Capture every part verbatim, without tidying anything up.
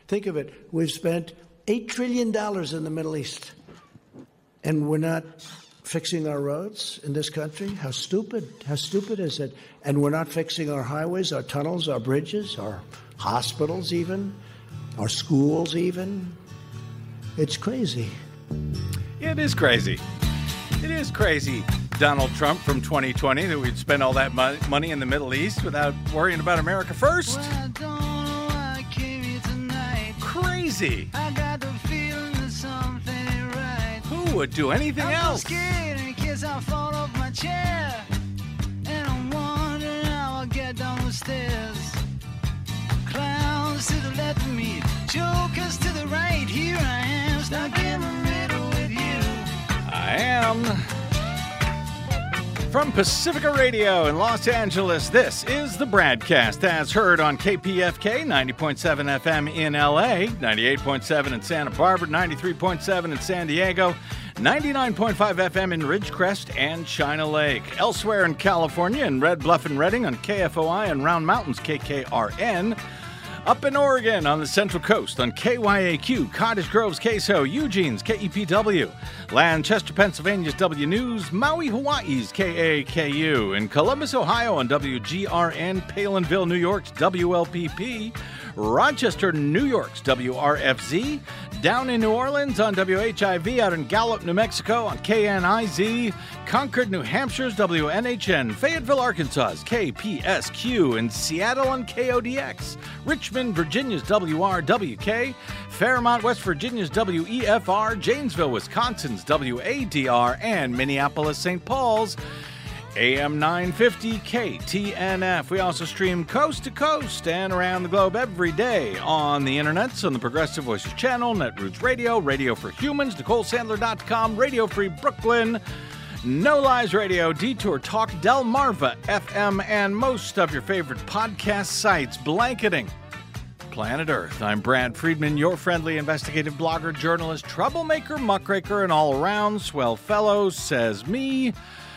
Think of it. We've spent eight trillion dollars in the Middle East, and we're not fixing our roads in this country? How stupid. How stupid is it? And we're not fixing our highways, our tunnels, our bridges, our hospitals even, our schools even. It's crazy. It is crazy. It is crazy, Donald Trump from twenty twenty, that we'd spend all that mo- money in the Middle East without worrying about America first. Well, I don't know why I came here tonight. Crazy. I got the feeling that something ain't right. Who would do anything I'm else? scared in case I fall off my chair. And I'm wondering how I'll get down the stairs. Clowns to the left of me, jokers to the right. Here I am, stuck in the middle with you. I am. From Pacifica Radio in Los Angeles, this is the Bradcast, as heard on K P F K ninety point seven F M in L A, ninety-eight point seven in Santa Barbara, ninety-three point seven in San Diego, ninety-nine point five F M in Ridgecrest and China Lake. Elsewhere in California, in Red Bluff and Redding on K F O I and Round Mountains K K R N. Up in Oregon on the Central Coast on K Y A Q, Cottage Grove's K S O, Eugene's K E P W, Lancaster, Pennsylvania's W News, Maui, Hawaii's K A K U, in Columbus, Ohio on W G R N, Palinville, New York's W L P P, Rochester, New York's W R F Z, down in New Orleans on W H I V, out in Gallup, New Mexico on K N I Z, Concord, New Hampshire's W N H N, Fayetteville, Arkansas's K P S Q, in Seattle on K O D X, Richmond, Virginia's W R W K, Fairmont, West Virginia's W E F R, Janesville, Wisconsin's W A D R, and Minneapolis, Saint Paul's A M nine fifty K T N F. We also stream coast to coast and around the globe every day on the internet, on the Progressive Voices channel, Netroots Radio, Radio for Humans, Nicole Sandler dot com, Radio Free Brooklyn, No Lies Radio, Detour Talk, Delmarva F M, and most of your favorite podcast sites blanketing planet Earth. I'm Brad Friedman, your friendly investigative blogger, journalist, troublemaker, muckraker, and all-around swell fellow, says me,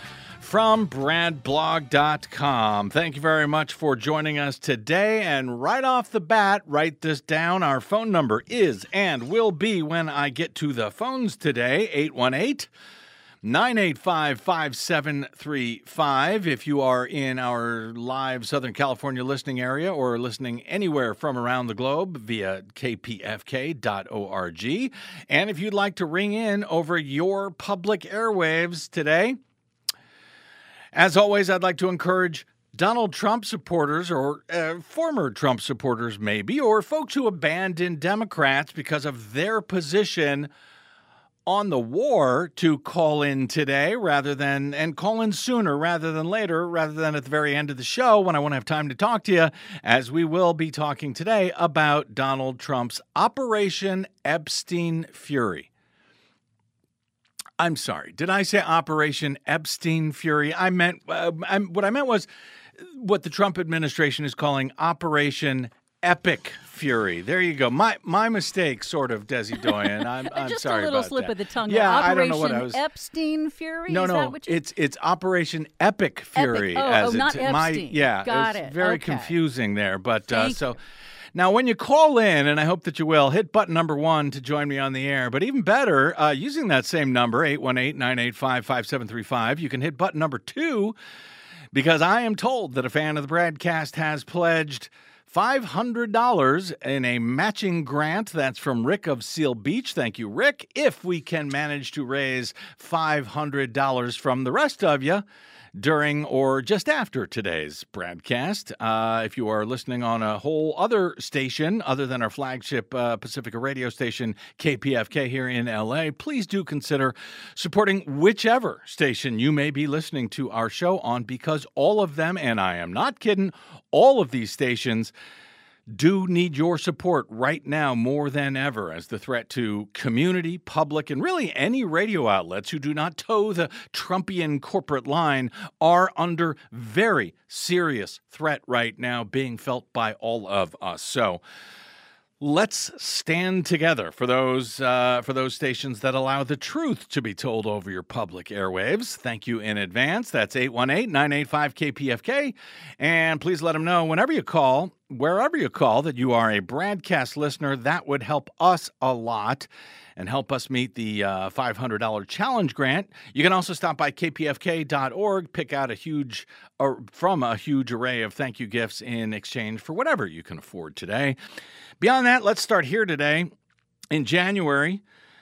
from brad blog dot com. Thank you very much for joining us today. And right off the bat, write this down. Our phone number is and will be, when I get to the phones today, eight one eight, nine eight five, five seven three five. If you are in our live Southern California listening area or listening anywhere from around the globe via K P F K dot org. And if you'd like to ring in over your public airwaves today, as always, I'd like to encourage Donald Trump supporters, or uh, former Trump supporters maybe, or folks who abandoned Democrats because of their position on the war, to call in today rather than, and call in sooner rather than later, rather than at the very end of the show when I won't have time to talk to you, as we will be talking today about Donald Trump's Operation Epstein Fury. I'm sorry. Did I say Operation Epstein Fury? I meant uh, I'm, what I meant was what the Trump administration is calling Operation Epic Fury. There you go. My my mistake, sort of, Desi Doyen. I'm I'm Just sorry a little about slip that. of the tongue. Yeah, Operation I don't know what I was. Epstein Fury. No, Is no, that what you... it's it's Operation Epic Fury. Epic. Oh, as oh, not it's, my, Epstein. Yeah, Got it's it. very Okay. confusing there. But uh, Thank so. you. Now, when you call in, and I hope that you will, hit button number one to join me on the air. But even better, uh, using that same number, eight one eight, nine eight five, five seven three five, you can hit button number two, because I am told that a fan of the Bradcast has pledged five hundred dollars in a matching grant. That's from Rick of Seal Beach. Thank you, Rick. If we can manage to raise five hundred dollars from the rest of you during or just after today's broadcast. Uh, if you are listening on a whole other station other than our flagship uh, Pacifica radio station, K P F K here in L A, please do consider supporting whichever station you may be listening to our show on, because all of them, and I am not kidding, all of these stations do need your support right now more than ever, as the threat to community, public, and really any radio outlets who do not toe the Trumpian corporate line are under very serious threat right now, being felt by all of us. So Let's stand together for those uh, for those stations that allow the truth to be told over your public airwaves. Thank you in advance. That's eight one eight, nine eight five, K P F K. And please let them know whenever you call, wherever you call, that you are a BradCast listener. That would help us a lot and help us meet the uh, five hundred dollars challenge grant. You can also stop by K P F K dot org, pick out a huge, or from a huge array of thank you gifts in exchange for whatever you can afford today. Beyond that, let's start here today. In January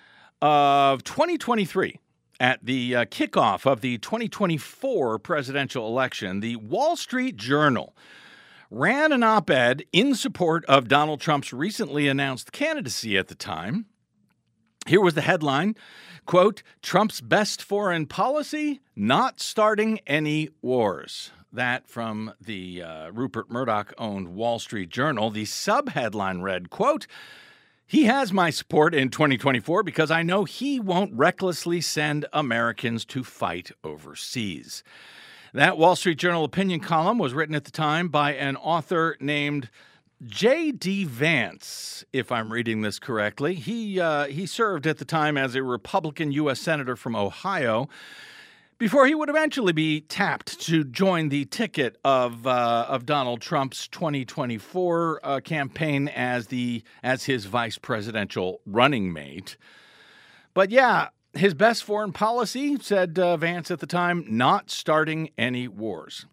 of twenty twenty-three, at the uh, kickoff of the twenty twenty-four presidential election, the Wall Street Journal ran an op-ed in support of Donald Trump's recently announced candidacy at the time. Here was the headline, quote, "Trump's best foreign policy, not starting any wars." That from the uh, Rupert Murdoch-owned Wall Street Journal. The subheadline read, quote, "He has my support in twenty twenty-four because I know he won't recklessly send Americans to fight overseas." That Wall Street Journal opinion column was written at the time by an author named J D. Vance, if I'm reading this correctly. He uh, he served at the time as a Republican U S Senator from Ohio before he would eventually be tapped to join the ticket of uh, of Donald Trump's twenty twenty-four uh, campaign as the as his vice presidential running mate. But yeah, his best foreign policy, said uh, Vance at the time, not starting any wars.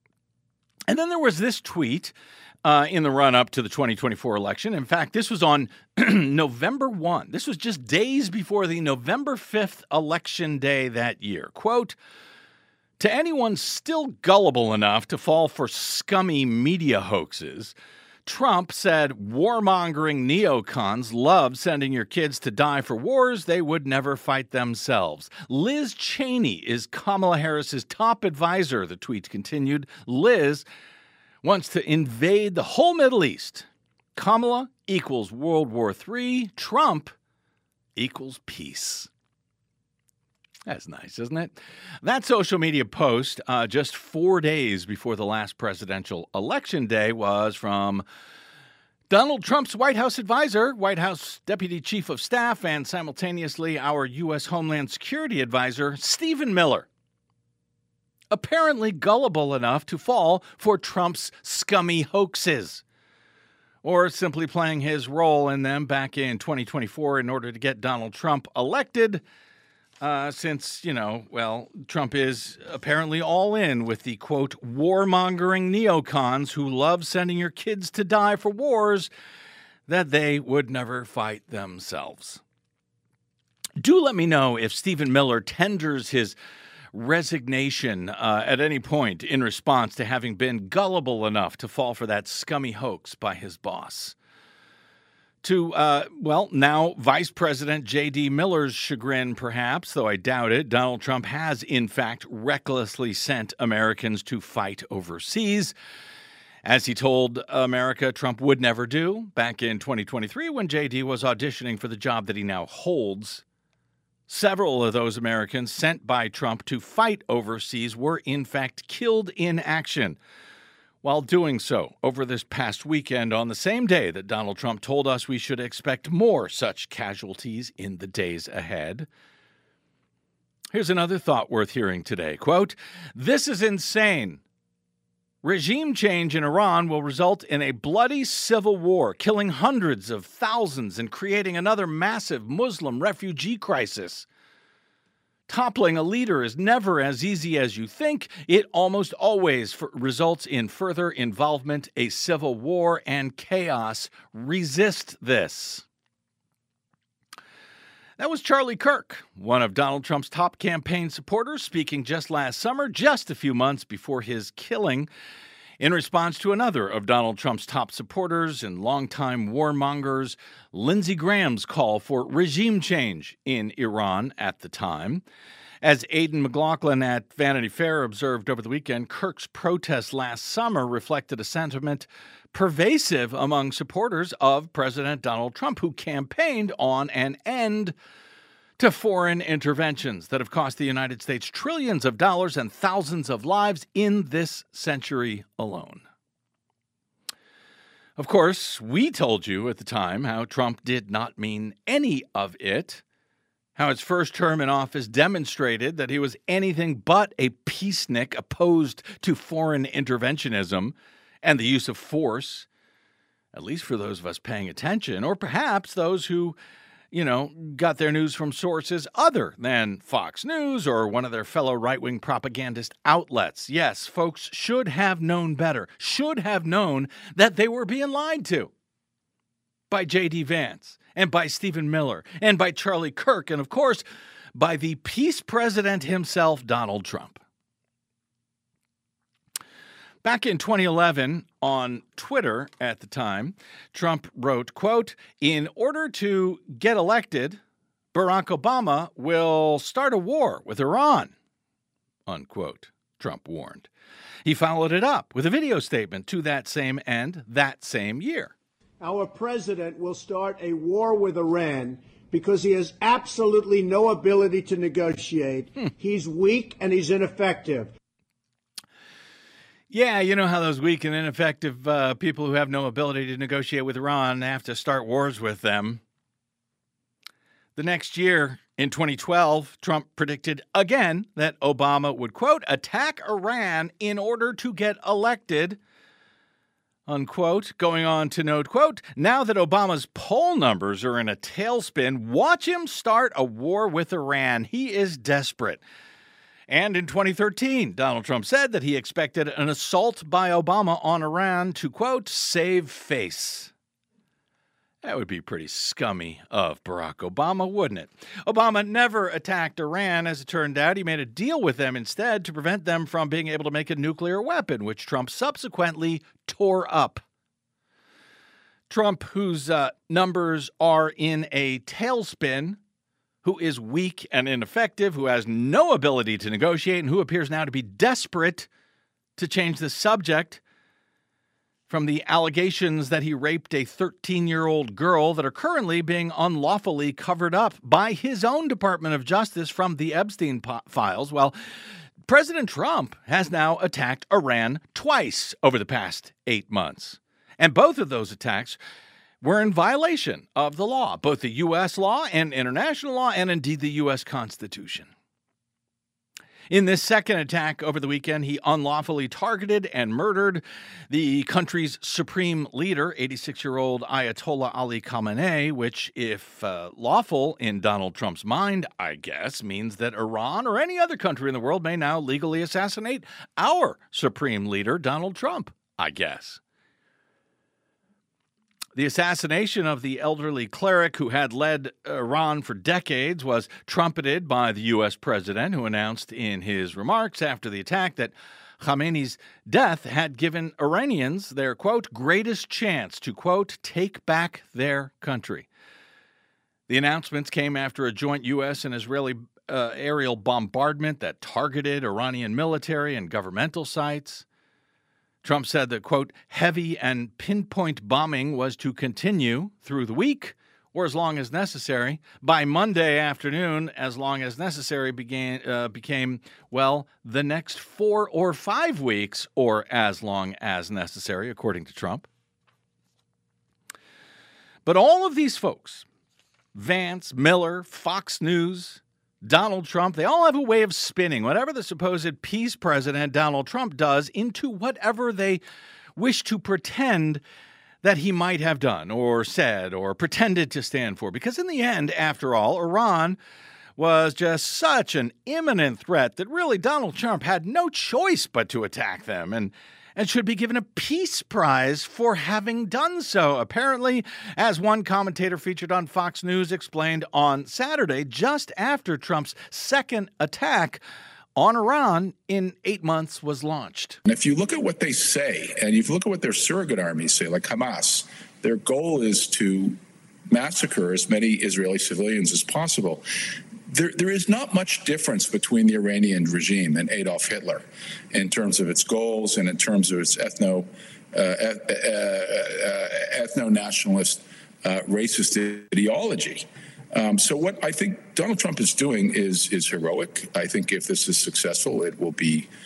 And then there was this tweet Uh, in the run-up to the twenty twenty-four election. In fact, this was on November first. This was just days before the November fifth election day that year. Quote, "To anyone still gullible enough to fall for scummy media hoaxes, Trump said warmongering neocons love sending your kids to die for wars they would never fight themselves. Liz Cheney is Kamala Harris's top advisor," the tweet continued. "Liz wants to invade the whole Middle East. Kamala equals World War Three. Trump equals peace." That's nice, isn't it? That social media post, uh, just four days before the last presidential election day, was from Donald Trump's White House advisor, White House Deputy Chief of Staff, and simultaneously our U S Homeland Security advisor, Stephen Miller. Apparently gullible enough to fall for Trump's scummy hoaxes, or simply playing his role in them back in twenty twenty-four in order to get Donald Trump elected, uh, since, you know, well, Trump is apparently all in with the, quote, warmongering neocons who love sending your kids to die for wars that they would never fight themselves. Do let me know if Stephen Miller tenders his resignation uh, at any point in response to having been gullible enough to fall for that scummy hoax by his boss. To, uh, well, now Vice President J D. Miller's chagrin, perhaps, though I doubt it, Donald Trump has, in fact, recklessly sent Americans to fight overseas, as he told America Trump would never do back in twenty twenty-three when J D was auditioning for the job that he now holds. Several of those Americans sent by Trump to fight overseas were, in fact, killed in action while doing so over this past weekend, on the same day that Donald Trump told us we should expect more such casualties in the days ahead. Here's another thought worth hearing today. Quote, "This is insane. Regime change in Iran will result in a bloody civil war, killing hundreds of thousands and creating another massive Muslim refugee crisis. Toppling a leader is never as easy as you think. It almost always f- results in further involvement, a civil war, and chaos. Resist this." That was Charlie Kirk, one of Donald Trump's top campaign supporters, speaking just last summer, just a few months before his killing, in response to another of Donald Trump's top supporters and longtime warmongers, Lindsey Graham's call for regime change in Iran at the time. As Aidan McLaughlin at Vanity Fair observed over the weekend, Kirk's protest last summer reflected a sentiment pervasive among supporters of President Donald Trump, who campaigned on an end to foreign interventions that have cost the United States trillions of dollars and thousands of lives in this century alone. Of course, we told you at the time how Trump did not mean any of it, how his first term in office demonstrated that he was anything but a peacenik opposed to foreign interventionism and the use of force, at least for those of us paying attention, or perhaps those who, you know, got their news from sources other than Fox News or one of their fellow right-wing propagandist outlets. Yes, folks should have known better, should have known that they were being lied to by J D. Vance and by Stephen Miller and by Charlie Kirk and, of course, by the peace president himself, Donald Trump. Back in twenty eleven, on Twitter at the time, Trump wrote, quote, "In order to get elected, Barack Obama will start a war with Iran," unquote, Trump warned. He followed it up with a video statement to that same end that same year. Our president will start a war with Iran because he has absolutely no ability to negotiate. Hmm. He's weak and he's ineffective. Yeah, you know how those weak and ineffective uh, people who have no ability to negotiate with Iran have to start wars with them. The next year, in twenty twelve, Trump predicted again that Obama would, quote, attack Iran in order to get elected, unquote, going on to note, quote, now that Obama's poll numbers are in a tailspin, watch him start a war with Iran. He is desperate. And in twenty thirteen, Donald Trump said that he expected an assault by Obama on Iran to, quote, save face. That would be pretty scummy of Barack Obama, wouldn't it? Obama never attacked Iran. As it turned out, he made a deal with them instead to prevent them from being able to make a nuclear weapon, which Trump subsequently tore up. Trump, whose uh, numbers are in a tailspin, who is weak and ineffective, who has no ability to negotiate, and who appears now to be desperate to change the subject from the allegations that he raped a thirteen-year-old girl that are currently being unlawfully covered up by his own Department of Justice from the Epstein po- files. Well, President Trump has now attacked Iran twice over the past eight months. And both of those attacks were in violation of the law, both the U S law and international law, and indeed the U S Constitution. In this second attack over the weekend, he unlawfully targeted and murdered the country's supreme leader, eighty-six-year-old Ayatollah Ali Khamenei, which, if uh, lawful in Donald Trump's mind, I guess, means that Iran or any other country in the world may now legally assassinate our supreme leader, Donald Trump, I guess. The assassination of the elderly cleric who had led Iran for decades was trumpeted by the U S president, who announced in his remarks after the attack that Khamenei's death had given Iranians their, quote, greatest chance to, quote, take back their country. The announcements came after a joint U S and Israeli uh, aerial bombardment that targeted Iranian military and governmental sites. Trump said that, quote, heavy and pinpoint bombing was to continue through the week or as long as necessary. By Monday afternoon, as long as necessary began, uh, became, well, the next four or five weeks or as long as necessary, according to Trump. But all of these folks, Vance, Miller, Fox News, Donald Trump, they all have a way of spinning whatever the supposed peace president Donald Trump does into whatever they wish to pretend that he might have done or said or pretended to stand for. Because in the end, after all, Iran was just such an imminent threat that really Donald Trump had no choice but to attack them and and should be given a peace prize for having done so. Apparently, as one commentator featured on Fox News explained on Saturday, just after Trump's second attack on Iran in eight months was launched. And if you look at what they say, and if you look at what their surrogate armies say, like Hamas, their goal is to massacre as many Israeli civilians as possible. There, there is not much difference between the Iranian regime and Adolf Hitler in terms of its goals and in terms of its ethno, uh, uh, uh, ethno-nationalist, uh, racist ideology. Um, so what I think Donald Trump is doing is is heroic. I think if this is successful, it will be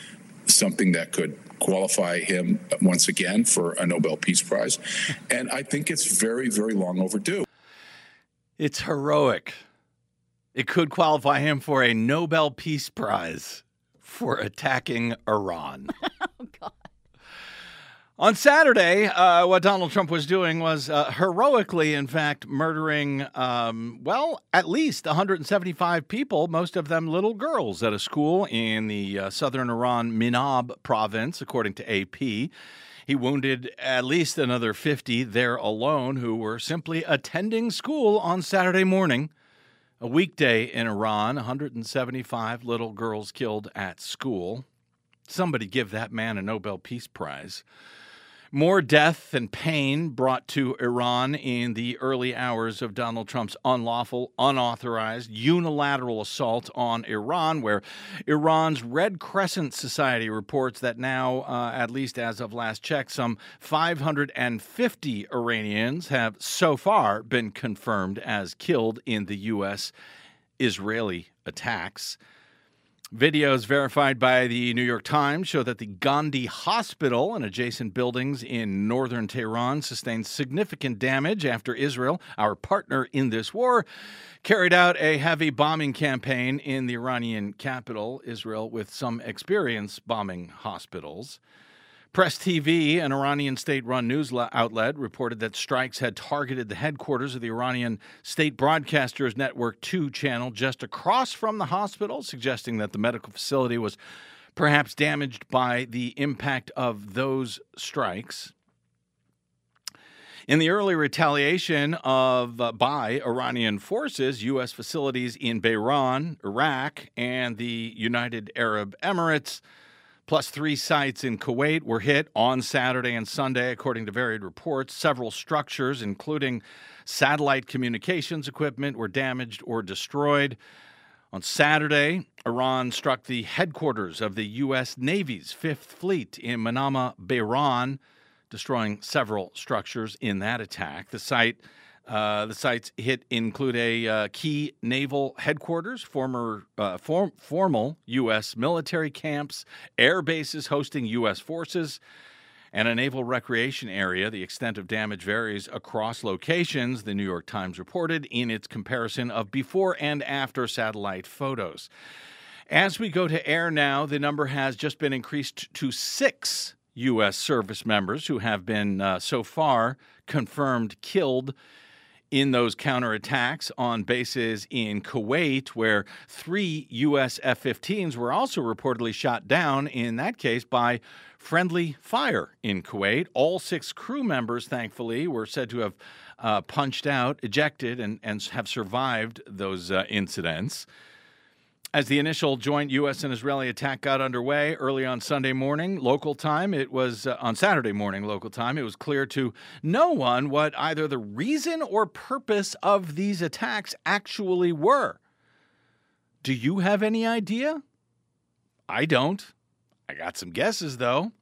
something that could qualify him once again for a Nobel Peace Prize. And I think it's very, very long overdue. It's heroic. It could qualify him for a Nobel Peace Prize for attacking Iran. Oh, God. On Saturday, uh, what Donald Trump was doing was uh, heroically, in fact, murdering, um, well, at least one hundred seventy-five people, most of them little girls, at a school in the uh, southern Iran Minab province, according to A P. He wounded at least another fifty there alone who were simply attending school on Saturday morning. A weekday in Iran, one hundred seventy-five little girls killed at school. Somebody give that man a Nobel Peace Prize. More death and pain brought to Iran in the early hours of Donald Trump's unlawful, unauthorized, unilateral assault on Iran, where Iran's Red Crescent Society reports that now, uh, at least as of last check, some five hundred fifty Iranians have so far been confirmed as killed in the U S-Israeli attacks. Videos verified by the New York Times show that the Gandhi Hospital and adjacent buildings in northern Tehran sustained significant damage after Israel, our partner in this war, carried out a heavy bombing campaign in the Iranian capital, Israel, with some experience bombing hospitals. Press T V, an Iranian state-run news outlet, reported that strikes had targeted the headquarters of the Iranian State Broadcasters Network two channel just across from the hospital, suggesting that the medical facility was perhaps damaged by the impact of those strikes. In the early retaliation of uh, by Iranian forces, U S facilities in Bahrain, Iraq, and the United Arab Emirates, plus three sites in Kuwait, were hit on Saturday and Sunday, according to varied reports. Several structures, including satellite communications equipment, were damaged or destroyed. On Saturday, Iran struck the headquarters of the U S Navy's Fifth Fleet in Manama, Bahrain, destroying several structures in that attack. The site Uh, the sites hit include a uh, key naval headquarters, former uh, form, formal U S military camps, air bases hosting U S forces, and a naval recreation area. The extent of damage varies across locations, the New York Times reported in its comparison of before and after satellite photos. As we go to air now, the number has just been increased to six U S service members who have been uh, so far confirmed killed in those counterattacks on bases in Kuwait, where three U S F fifteens were also reportedly shot down, in that case by friendly fire in Kuwait. All six crew members, thankfully, were said to have uh, punched out, ejected, and, and have survived those uh, incidents. As the initial joint U S and Israeli attack got underway early on Sunday morning, local time, it was uh, on Saturday morning, local time, it was clear to no one what either the reason or purpose of these attacks actually were. Do you have any idea? I don't. I got some guesses, though.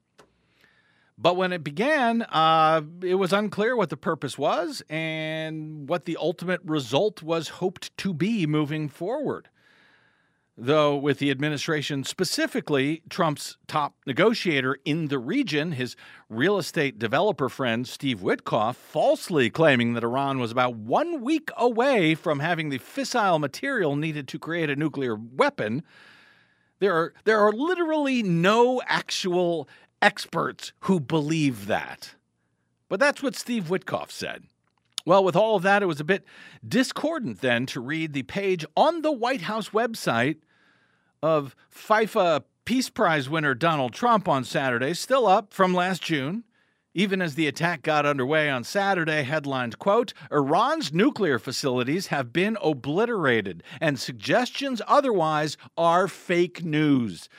But when it began, uh, it was unclear what the purpose was and what the ultimate result was hoped to be moving forward. Though with the administration, specifically Trump's top negotiator in the region, his real estate developer friend Steve Witkoff, falsely claiming that Iran was about one week away from having the fissile material needed to create a nuclear weapon, there are, there are literally no actual experts who believe that. But that's what Steve Witkoff said. Well, with all of that, it was a bit discordant then to read the page on the White House website of FIFA Peace Prize winner Donald Trump on Saturday, still up from last June, even as the attack got underway on Saturday, headlined, quote, Iran's nuclear facilities have been obliterated and suggestions otherwise are fake news.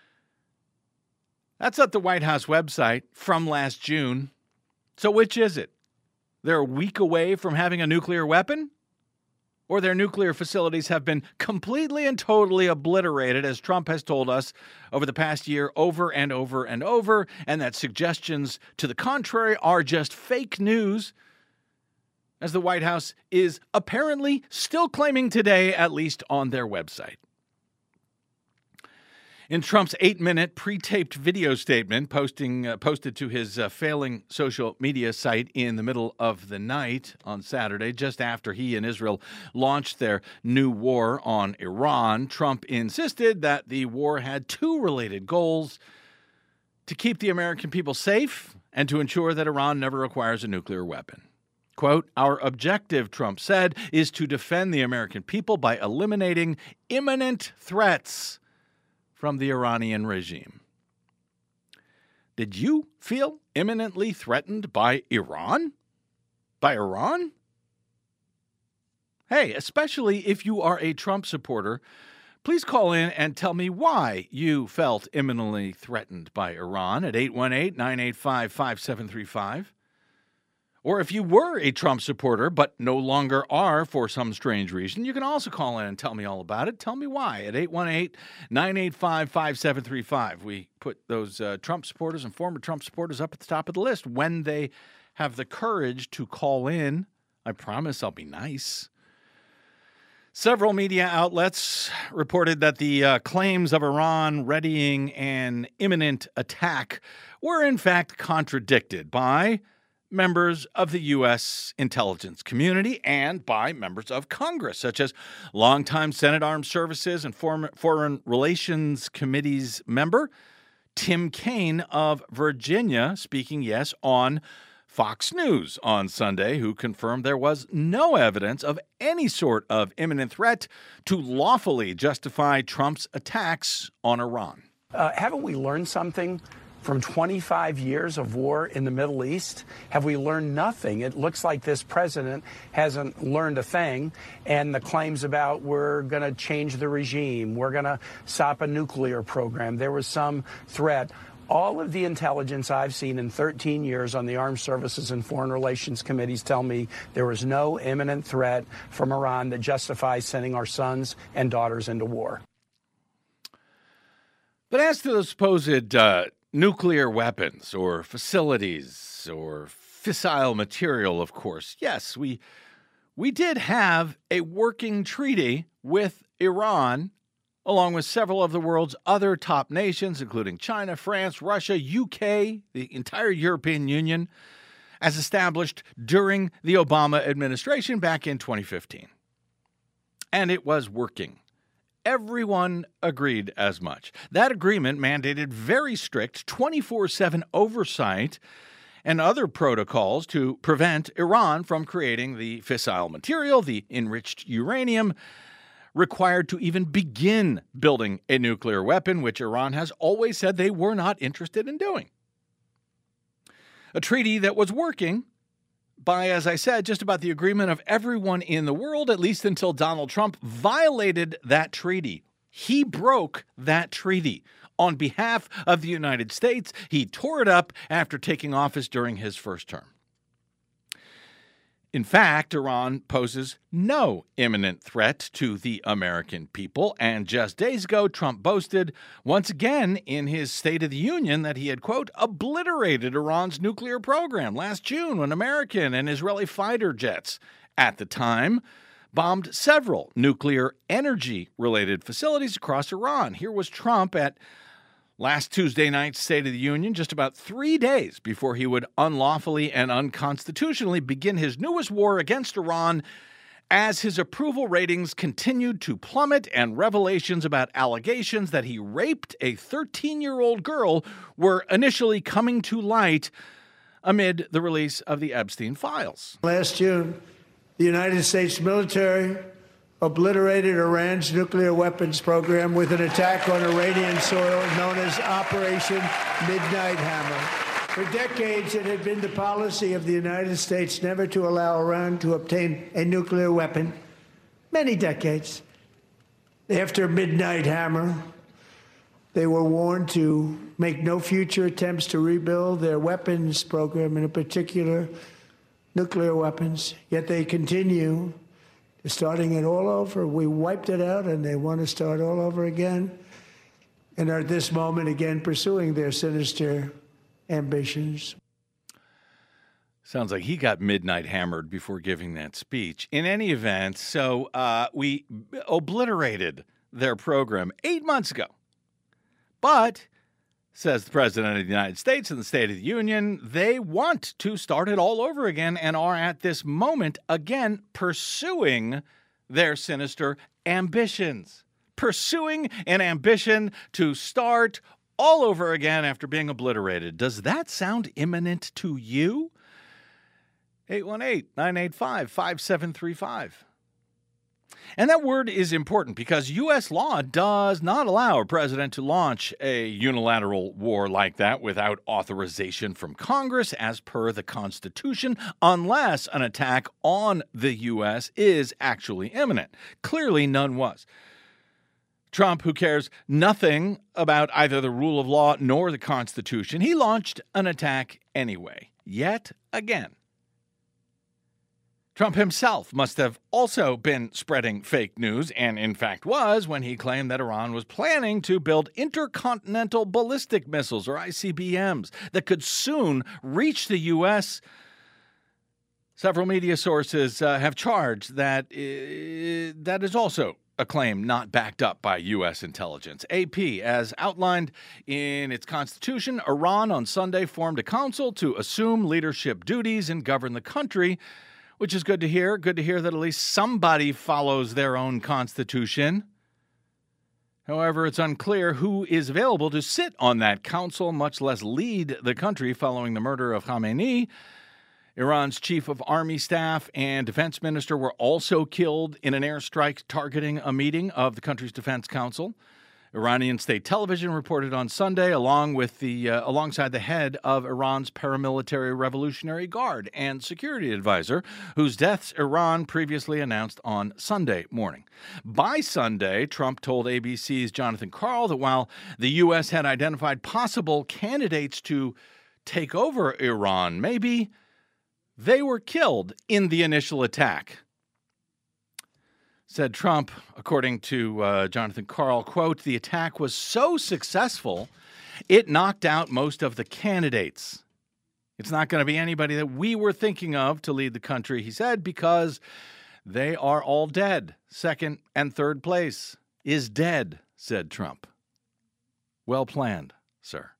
That's at the White House website from last June. So which is it? They're a week away from having a nuclear weapon? Or their nuclear facilities have been completely and totally obliterated, as Trump has told us over the past year over and over and over, and that suggestions to the contrary are just fake news, as the White House is apparently still claiming today, at least on their website. In Trump's eight-minute pre-taped video statement posting, uh, posted to his uh, failing social media site in the middle of the night on Saturday, just after he and Israel launched their new war on Iran, Trump insisted that the war had two related goals: to keep the American people safe and to ensure that Iran never acquires a nuclear weapon. Quote, "Our objective," Trump said, "is to defend the American people by eliminating imminent threats from the Iranian regime." Did you feel imminently threatened by Iran? By Iran? Hey, especially if you are a Trump supporter, please call in and tell me why you felt imminently threatened by Iran at eight one eight, nine eight five, five seven three five. Or if you were a Trump supporter but no longer are for some strange reason, you can also call in and tell me all about it. Tell me why at eight one eight, nine eight five, five seven three five. We put those uh, Trump supporters and former Trump supporters up at the top of the list when they have the courage to call in. I promise I'll be nice. Several media outlets reported that the uh, claims of Iran readying an imminent attack were in fact contradicted by members of the U S intelligence community and by members of Congress, such as longtime Senate Armed Services and former Foreign Relations Committee's member Tim Kaine of Virginia, speaking, yes, on Fox News on Sunday, who confirmed there was no evidence of any sort of imminent threat to lawfully justify Trump's attacks on Iran. Uh, haven't we learned something from twenty-five years of war in the Middle East? Have we learned nothing? It looks like this president hasn't learned a thing, and the claims about we're going to change the regime, we're going to stop a nuclear program, there was some threat. All of the intelligence I've seen in thirteen years on the Armed Services and Foreign Relations Committees tell me there was no imminent threat from Iran that justifies sending our sons and daughters into war. But as to the supposed uh, nuclear weapons or facilities or fissile material, of course, yes, we we did have a working treaty with Iran, along with several of the world's other top nations, including China, France, Russia, U K, the entire European Union, as established during the Obama administration back in twenty fifteen. And it was working. Everyone agreed as much. That agreement mandated very strict twenty-four seven oversight and other protocols to prevent Iran from creating the fissile material, the enriched uranium, required to even begin building a nuclear weapon, which Iran has always said they were not interested in doing. A treaty that was working by, as I said, just about the agreement of everyone in the world, at least until Donald Trump violated that treaty. He broke that treaty. On behalf of the United States, he tore it up after taking office during his first term. In fact, Iran poses no imminent threat to the American people, and just days ago, Trump boasted once again in his State of the Union that he had, quote, obliterated Iran's nuclear program last June when American and Israeli fighter jets, at the time, bombed several nuclear energy-related facilities across Iran. Here was Trump at last Tuesday night's State of the Union, just about three days before he would unlawfully and unconstitutionally begin his newest war against Iran, as his approval ratings continued to plummet and revelations about allegations that he raped a thirteen-year-old girl were initially coming to light amid the release of the Epstein files. Last June, the United States military obliterated Iran's nuclear weapons program with an attack on Iranian soil known as Operation Midnight Hammer. For decades, it had been the policy of the United States never to allow Iran to obtain a nuclear weapon. Many decades. After Midnight Hammer, they were warned to make no future attempts to rebuild their weapons program, and in particular, nuclear weapons. Yet they continue starting it all over. We wiped it out, and they want to start all over again, and are at this moment again pursuing their sinister ambitions. Sounds like he got midnight hammered before giving that speech. In any event, so uh, we obliterated their program eight months ago. But, says the President of the United States in the State of the Union, they want to start it all over again and are at this moment, again, pursuing their sinister ambitions. Pursuing an ambition to start all over again after being obliterated. Does that sound imminent to you? eight one eight, nine eight five, five seven three five. And that word is important because U S law does not allow a president to launch a unilateral war like that without authorization from Congress as per the Constitution, unless an attack on the U S is actually imminent. Clearly, none was. Trump, who cares nothing about either the rule of law nor the Constitution, he launched an attack anyway, yet again. Trump himself must have also been spreading fake news, and in fact was, when he claimed that Iran was planning to build intercontinental ballistic missiles, or I C B Ms, that could soon reach the U S. Several media sources uh, have charged that uh, that is also a claim not backed up by U S intelligence. A P, as outlined in its constitution, Iran on Sunday formed a council to assume leadership duties and govern the country, which is good to hear. Good to hear that at least somebody follows their own constitution. However, it's unclear who is available to sit on that council, much less lead the country following the murder of Khamenei. Iran's chief of army staff and defense minister were also killed in an airstrike targeting a meeting of the country's defense council. Iranian state television reported on Sunday, along with the uh, alongside the head of Iran's paramilitary Revolutionary Guard and security advisor, whose deaths Iran previously announced on Sunday morning. By Sunday, Trump told A B C's Jonathan Karl that while the U S had identified possible candidates to take over Iran, maybe they were killed in the initial attack. Said Trump, according to uh, Jonathan Karl, quote, "The attack was so successful, it knocked out most of the candidates. It's not going to be anybody that we were thinking of to lead the country," he said, "because they are all dead. Second and third place is dead," said Trump. Well planned, sir.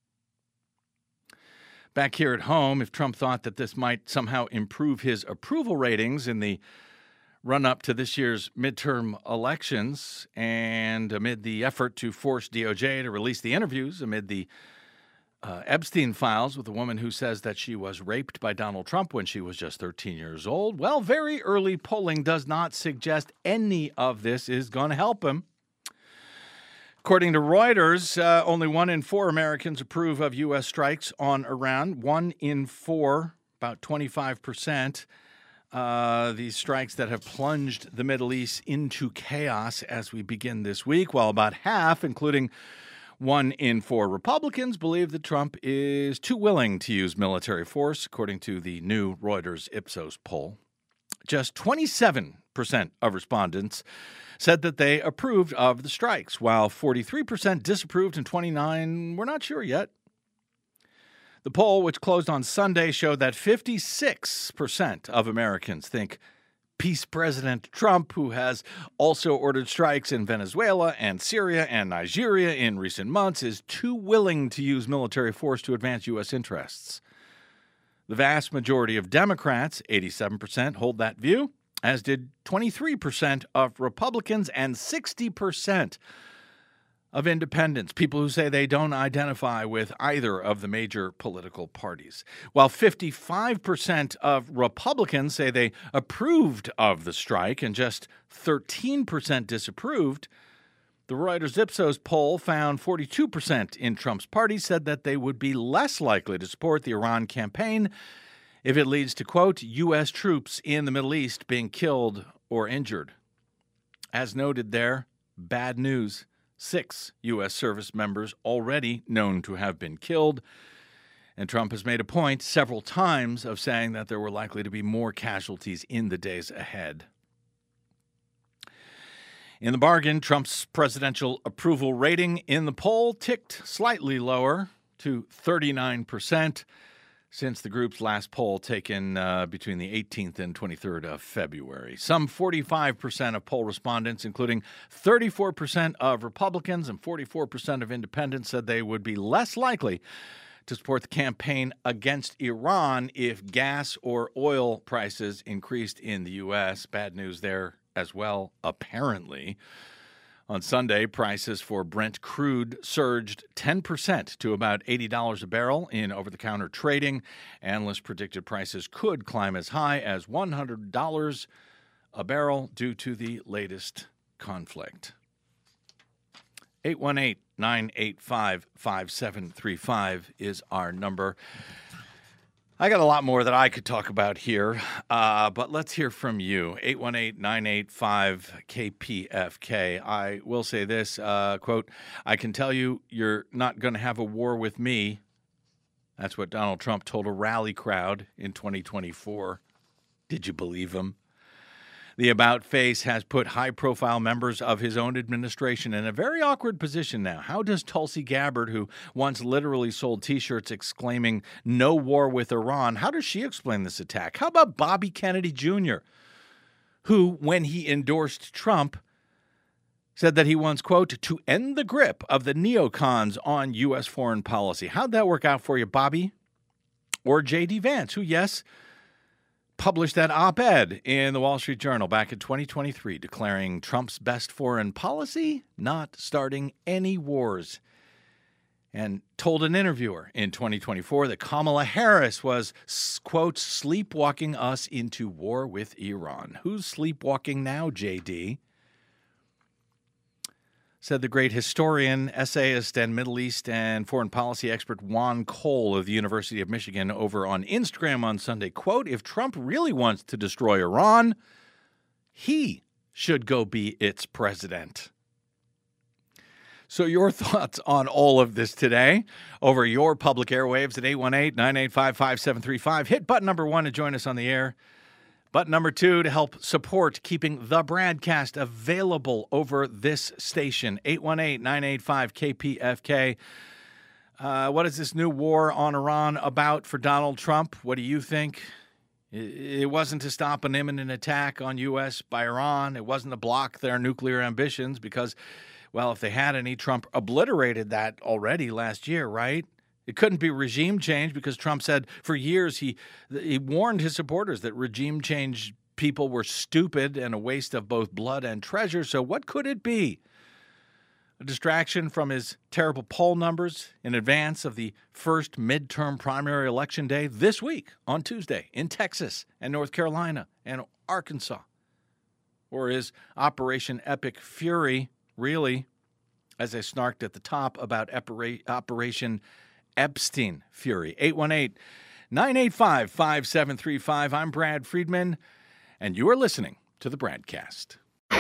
Back here at home, if Trump thought that this might somehow improve his approval ratings in the run-up to this year's midterm elections, and amid the effort to force D O J to release the interviews amid the uh, Epstein files with a woman who says that she was raped by Donald Trump when she was just thirteen years old, well, very early polling does not suggest any of this is going to help him. According to Reuters, uh, only one in four Americans approve of U S strikes on Iran. One in four, about twenty-five percent. Uh, these strikes that have plunged the Middle East into chaos as we begin this week, while about half, including one in four Republicans, believe that Trump is too willing to use military force, according to the new Reuters Ipsos poll. Just twenty-seven percent of respondents said that they approved of the strikes, while forty-three percent disapproved and twenty-nine percent were not sure yet. The poll, which closed on Sunday, showed that fifty-six percent of Americans think Peace President Trump, who has also ordered strikes in Venezuela and Syria and Nigeria in recent months, is too willing to use military force to advance U S interests. The vast majority of Democrats, eighty-seven percent, hold that view, as did twenty-three percent of Republicans and sixty percent of independents, people who say they don't identify with either of the major political parties. While fifty-five percent of Republicans say they approved of the strike and just thirteen percent disapproved, the Reuters Ipsos poll found forty-two percent in Trump's party said that they would be less likely to support the Iran campaign if it leads to, quote, U S troops in the Middle East being killed or injured. As noted there, bad news. Six U S service members already known to have been killed. And Trump has made a point several times of saying that there were likely to be more casualties in the days ahead. In the bargain, Trump's presidential approval rating in the poll ticked slightly lower to thirty-nine percent. since the group's last poll taken uh, between the eighteenth and twenty-third of February. Some forty-five percent of poll respondents, including thirty-four percent of Republicans and forty-four percent of independents, said they would be less likely to support the campaign against Iran if gas or oil prices increased in the U S. Bad news there as well, apparently. On Sunday, prices for Brent crude surged ten percent to about eighty dollars a barrel in over-the-counter trading. Analysts predicted prices could climb as high as one hundred dollars a barrel due to the latest conflict. eight one eight, nine eight five, five seven three five is our number. I got a lot more that I could talk about here, uh, but let's hear from you. eight one eight, nine eight five, K P F K. I will say this, uh, quote, I can tell you you're not going to have a war with me. That's what Donald Trump told a rally crowd in twenty twenty-four. Did you believe him? The about face has put high-profile members of his own administration in a very awkward position now. How does Tulsi Gabbard, who once literally sold T-shirts exclaiming, "No war with Iran," how does she explain this attack? How about Bobby Kennedy Junior, who, when he endorsed Trump, said that he wants, quote, to end the grip of the neocons on U S foreign policy. How'd that work out for you, Bobby? Or J D. Vance, who, yes, published that op-ed in the Wall Street Journal back in twenty twenty-three declaring Trump's best foreign policy, not starting any wars, and told an interviewer in twenty twenty-four that Kamala Harris was, quote, sleepwalking us into war with Iran. Who's sleepwalking now, J D? Said the great historian, essayist, and Middle East and foreign policy expert Juan Cole of the University of Michigan over on Instagram on Sunday, quote, if Trump really wants to destroy Iran, he should go be its president. So your thoughts on all of this today over your public airwaves at eight one eight, nine eight five, five seven three five. Hit button number one to join us on the air. Button number two to help support keeping the BradCast available over this station, eight one eight, nine eight five, K P F K. Uh, what is this new war on Iran about for Donald Trump? What do you think? It wasn't to stop an imminent attack on U S by Iran. It wasn't to block their nuclear ambitions because, well, if they had any, Trump obliterated that already last year, right? It couldn't be regime change because Trump said for years he he warned his supporters that regime change people were stupid and a waste of both blood and treasure. So what could it be? A distraction from his terrible poll numbers in advance of the first midterm primary election day this week on Tuesday in Texas and North Carolina and Arkansas? Or is Operation Epic Fury really, as I snarked at the top about Operation Epstein Fury? eight one eight, nine eight five, five seven three five. I'm Brad Friedman, and you are listening to the BradCast.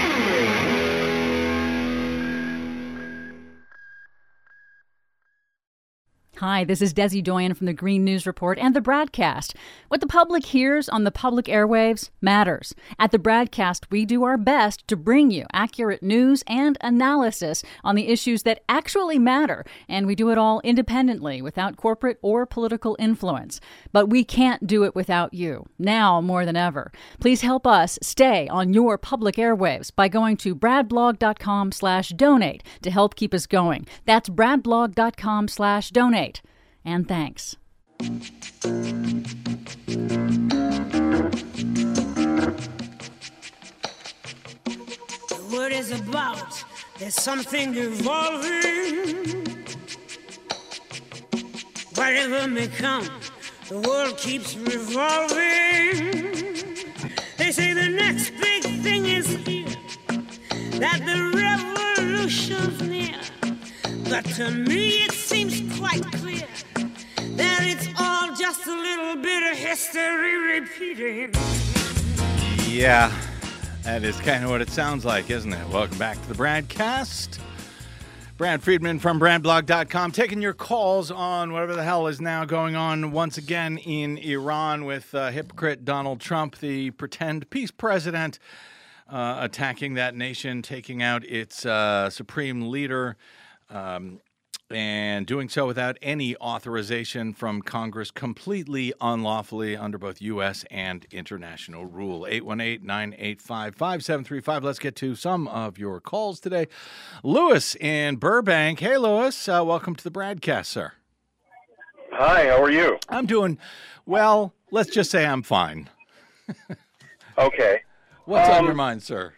Hi, this is Desi Doyen from the Green News Report and the BradCast. What the public hears on the public airwaves matters. At the BradCast, we do our best to bring you accurate news and analysis on the issues that actually matter, and we do it all independently, without corporate or political influence. But we can't do it without you, now more than ever. Please help us stay on your public airwaves by going to bradblog.com slash donate to help keep us going. That's bradblog.com slash donate. And thanks. The word is about, there's something evolving. Whatever may come, the world keeps revolving. They say the next big thing is here, that the revolution's near. But to me it seems quite clear that it's all just a little bit of history repeating. Yeah, that is kind of what it sounds like, isn't it? Welcome back to the BradCast. Brad Friedman from brad blog dot com taking your calls on whatever the hell is now going on once again in Iran with uh, hypocrite Donald Trump, the pretend peace president, uh, attacking that nation, taking out its uh, supreme leader. Um, and doing so without any authorization from Congress, completely unlawfully under both U S and international rule. eight one eight, nine eight five, five seven three five. Let's get to some of your calls today. Lewis in Burbank. Hey, Lewis. Uh, welcome to the BradCast, sir. Hi, how are you? I'm doing well. Let's just say I'm fine. Okay. What's um, on your mind, sir?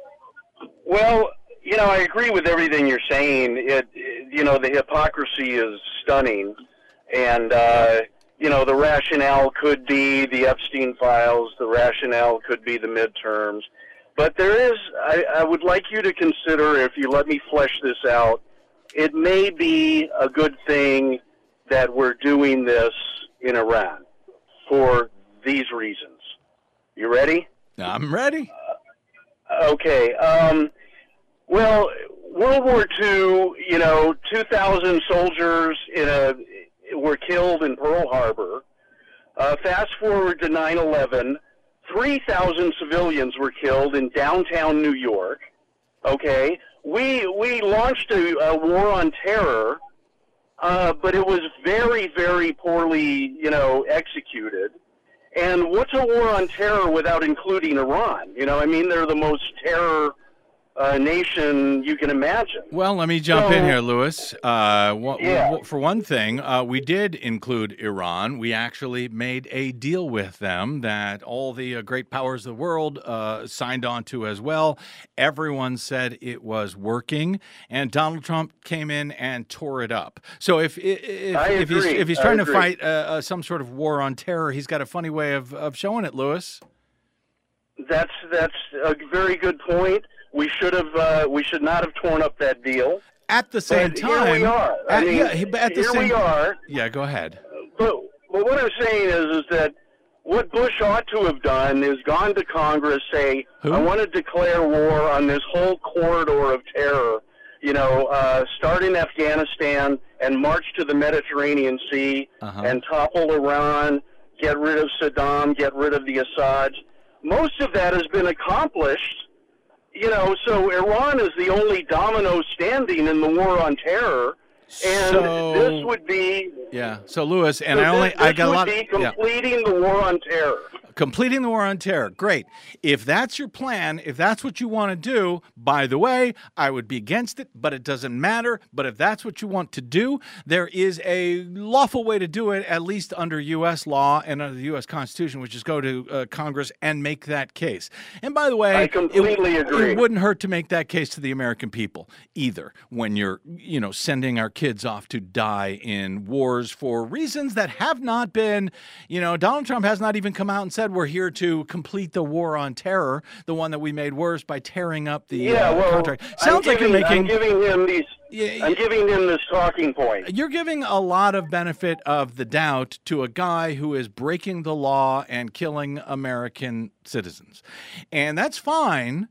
Well, you know, I agree with everything you're saying. It, you know, the hypocrisy is stunning. And, uh, you know, the rationale could be the Epstein files. The rationale could be the midterms. But there is, I, I would like you to consider, if you let me flesh this out, it may be a good thing that we're doing this in Iran for these reasons. You ready? I'm ready. Uh, okay. Um, well, World War Two, you know, two thousand soldiers in a, were killed in Pearl Harbor. Uh, fast forward to nine eleven, three thousand civilians were killed in downtown New York. Okay. We, we launched a, a war on terror, uh, but it was very, very poorly, you know, executed. And what's a war on terror without including Iran? You know, I mean, they're the most terror uh, nation you can imagine. Well, let me jump so, in here, Lewis. Uh, w- yeah. w- for one thing, uh, we did include Iran. We actually made a deal with them that all the uh, great powers of the world uh, signed on to as well. Everyone said it was working, and Donald Trump came in and tore it up. So if if, I if he's agree. if he's I trying to agree. fight uh, uh, some sort of war on terror, he's got a funny way of, of showing it, Lewis. That's that's a very good point. We should have uh, we should not have torn up that deal. At the same But time, here we are. I at, mean, yeah, but at the here same, we are. Yeah, go ahead. But, but what I'm saying is, is that what Bush ought to have done is gone to Congress, say, Who? I want to declare war on this whole corridor of terror, you know, uh, start in Afghanistan and march to the Mediterranean Sea Uh-huh. and topple Iran, get rid of Saddam, get rid of the Assads. Most of that has been accomplished, you know, so Iran is the only domino standing in the war on terror. And So- this would be Yeah. So Lewis, and so I only this, I this got a would lot. be Yeah. completing the war on terror. Completing the war on terror. Great. If that's your plan, if that's what you want to do, by the way, I would be against it, but it doesn't matter. But if that's what you want to do, there is a lawful way to do it, at least under U S law and under the U S Constitution, which is go to uh, Congress and make that case. And by the way, I completely it, agree. it wouldn't hurt to make that case to the American people either when you're, you know, sending our kids off to die in wars for reasons that have not been, you know, Donald Trump has not even come out and said we're here to complete the war on terror, the one that we made worse by tearing up the Yeah, uh, well, contract. Sounds I'm like you're giving, making. I'm giving him these. Yeah, I'm yeah. giving him this talking point. You're giving a lot of benefit of the doubt to a guy who is breaking the law and killing American citizens. And that's fine,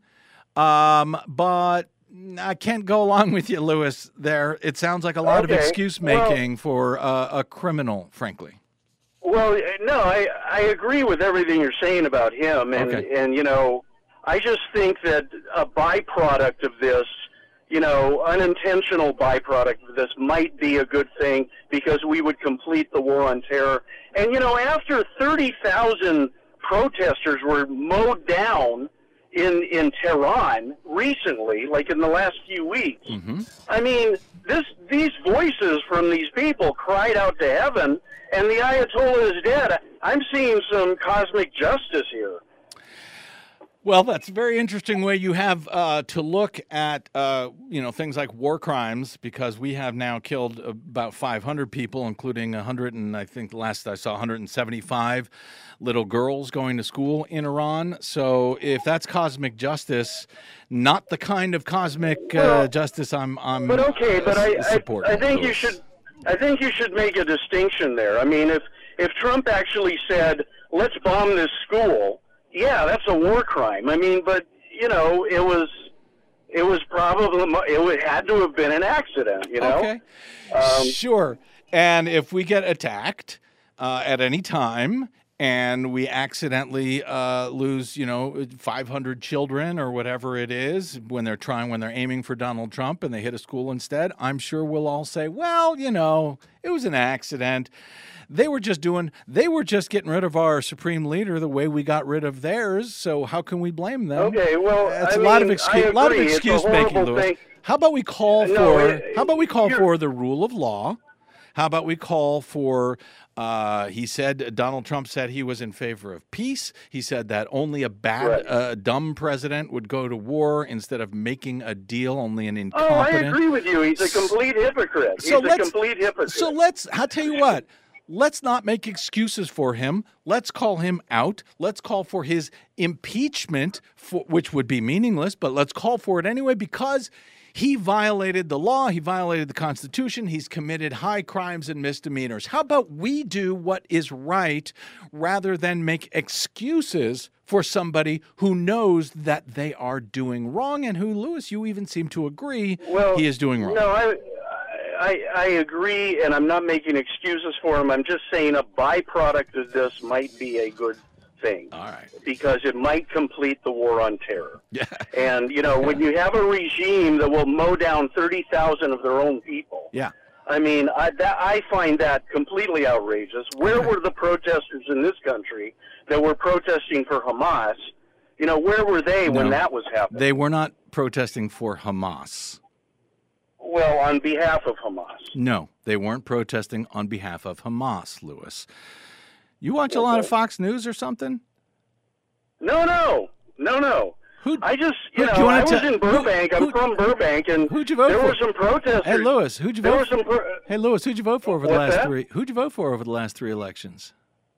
um, but I can't go along with you, Lewis, there. It sounds like a lot of Okay, excuse making for uh, a criminal, frankly. Well, no, I I agree with everything you're saying about him, and Okay. and you know, I just think that a byproduct of this, you know, unintentional byproduct of this might be a good thing because we would complete the war on terror. And you know, after thirty thousand protesters were mowed down in in Tehran recently, like in the last few weeks, Mm-hmm. I mean, this these voices from these people cried out to heaven, and the Ayatollah is dead. I'm seeing some cosmic justice here. Well, that's a very interesting way you have uh, to look at, uh, you know, things like war crimes, because we have now killed about five hundred people, including one hundred, and I think last I saw one hundred seventy-five little girls going to school in Iran. So if that's cosmic justice, not the kind of cosmic uh, Well, justice I'm, I'm But okay, but I, I, supporting. I think you Lewis. should I think you should make a distinction there. I mean, if if Trump actually said, "Let's bomb this school," yeah, that's a war crime. I mean, but you know, it was it was probably it had to have been an accident. You know, Okay. Um, Sure. And if we get attacked uh, at any time and we accidentally uh, lose, you know, five hundred children or whatever it is when they're trying, when they're aiming for Donald Trump and they hit a school instead, I'm sure we'll all say, well, you know, it was an accident. They were just doing, they were just getting rid of our supreme leader the way we got rid of theirs. So how can we blame them? Okay, well, It's I a lot mean, of excuse, I a lot of agree. It's a excuse making, horrible Lewis. thing. How about we call No, for, it- how about we call you're- for the rule of law? How about we call for, uh, he said, Donald Trump said he was in favor of peace. He said that only a bad, Right. uh, dumb president would go to war instead of making a deal, only an Oh, I incompetent. agree with you. He's a complete hypocrite. He's So a let's- complete hypocrite. So let's, I'll tell you what, let's not make excuses for him. Let's call him out. Let's call for his impeachment, for, which would be meaningless, but let's call for it anyway because he violated the law. He violated the Constitution. He's committed high crimes and misdemeanors. How about we do what is right rather than make excuses for somebody who knows that they are doing wrong and who, Lewis, you even seem to agree well, he is doing wrong. No, I, I, I agree, and I'm not making excuses for him. I'm just saying a byproduct of this might be a good thing. All right. Because it might complete the war on terror. Yeah. And, you know, when you have a regime that will mow down thirty thousand of their own people, Yeah. I mean, I, that, I find that completely outrageous. Where were the protesters in this country that were protesting for Hamas? You know, where were they when No. that was happening? They were not protesting for Hamas. Well, on behalf of Hamas. No, they weren't protesting on behalf of Hamas, Lewis. You watch a lot of Fox News or something? No, no, no, no. Who? I just, you who- know, do you wanna I was tell- in Burbank. who- I'm from Burbank, and who'd you vote there for? were some protesters. Hey, Lewis, who'd you There vote were for? some. Pro- Hey, Lewis, who'd you vote for over the What's last that? three? Who'd you vote for over the last three elections?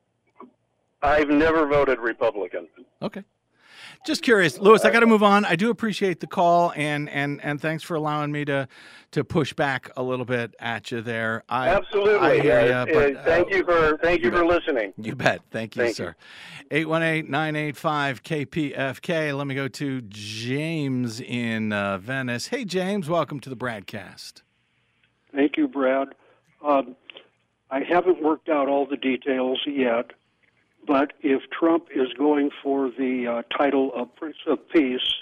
I've never voted Republican. Okay. Just curious, Lewis. I got to move on. I do appreciate the call, and and and thanks for allowing me to to push back a little bit at you there. I, Absolutely. I hear Uh, ya, uh, but, thank uh, you for thank you, you for bet. listening. You bet. Thank you, Thank sir. eight one eight, nine eight five, K P F K. Let me go to James in uh, Venice. Hey, James, welcome to the Bradcast. Thank you, Brad. Um, I haven't worked out all the details yet, but if Trump is going for the uh, title of Prince of Peace,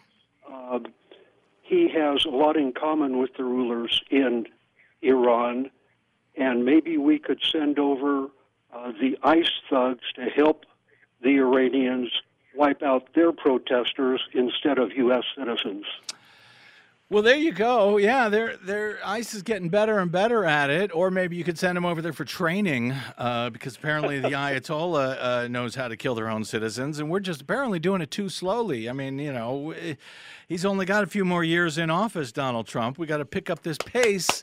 um, he has a lot in common with the rulers in Iran, and maybe we could send over uh, the ICE thugs to help the Iranians wipe out their protesters instead of U S citizens. Well, there you go. Yeah, they're, they're, ICE is getting better and better at it. Or maybe you could send them over there for training uh, because apparently the Ayatollah uh, knows how to kill their own citizens, and we're just apparently doing it too slowly. I mean, you know, he's only got a few more years in office, Donald Trump. We got to pick up this pace